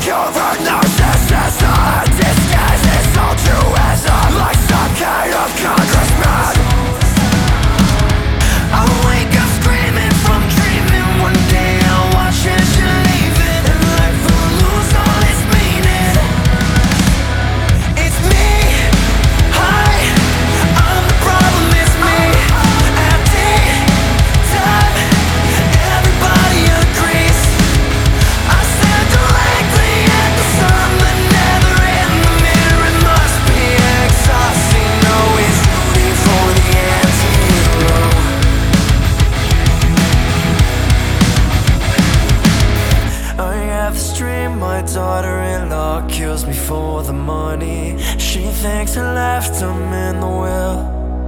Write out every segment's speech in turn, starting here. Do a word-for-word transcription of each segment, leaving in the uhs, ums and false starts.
Your narcissism disguises altruism like some kind of congressman. I wake up screaming from dreaming. One day I'll watch as you're leaving, and life will lose all its meaning. It's me, hi, I'm the problem, it's me. Empty time, everybody agrees. I stare directly at the sun, but never in the mirror. It must be exhausting, always rooting for the anti-hero. I have this dream, my daughter-in-law kills me for the money. She thinks I left him in the will.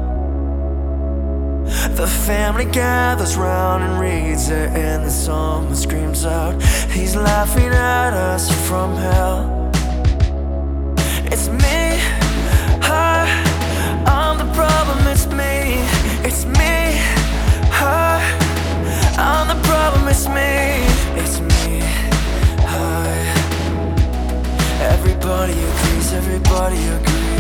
The family gathers round and reads it, and then someone screams out, he's laughing at us from hell. It's me, hi, I'm the problem, it's me. It's me, hi, I'm the problem, it's me. It's me, hi. Everybody agrees, everybody agrees.